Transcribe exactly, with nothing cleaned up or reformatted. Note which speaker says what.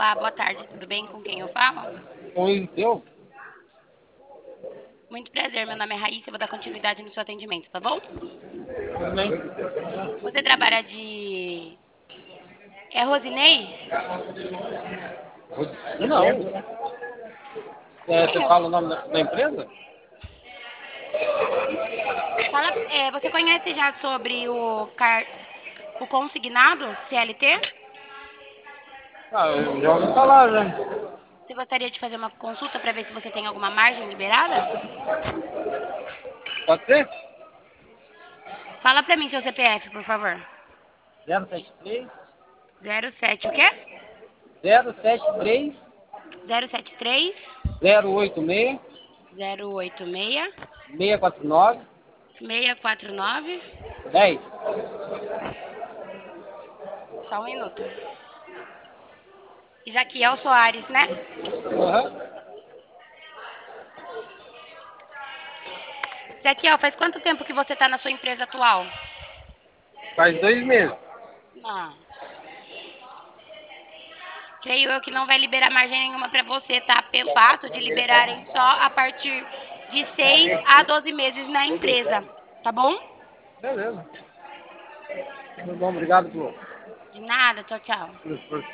Speaker 1: Olá, boa tarde, tudo bem? Com quem eu falo?
Speaker 2: Com isso teu?
Speaker 1: Muito prazer, meu nome é Raíssa, eu vou dar continuidade no seu atendimento, tá bom?
Speaker 2: Tudo bem?
Speaker 1: Você trabalha de... É Rosinei?
Speaker 2: Não. É,
Speaker 1: Quem
Speaker 2: você
Speaker 1: é?
Speaker 2: fala o nome da, da empresa?
Speaker 1: Fala, é, você conhece já sobre o, car... o consignado C L T?
Speaker 2: Ah, eu já ouvi falar, já.
Speaker 1: Você gostaria de fazer uma consulta para ver se você tem alguma margem liberada?
Speaker 2: Pode ser?
Speaker 1: Fala para mim seu C P F, por favor.
Speaker 2: zero sete três,
Speaker 1: Zero sete o quê?
Speaker 2: zero sete três,
Speaker 1: Zero sete três
Speaker 2: zero oito seis,
Speaker 1: zero oito seis
Speaker 2: seis quatro nove,
Speaker 1: seis quatro nove.
Speaker 2: dez.
Speaker 1: Só um minuto. Isaquiel Soares, né?
Speaker 2: Aham.
Speaker 1: Isaquiel, faz quanto tempo que você está na sua empresa atual?
Speaker 2: Faz dois meses.
Speaker 1: Não. Creio eu que não vai liberar margem nenhuma para você, tá? Pelo fato de liberarem só a partir de seis a doze meses na empresa, tá bom?
Speaker 2: Beleza. Tudo bom, obrigado por,
Speaker 1: De nada, tchau, tchau.
Speaker 2: por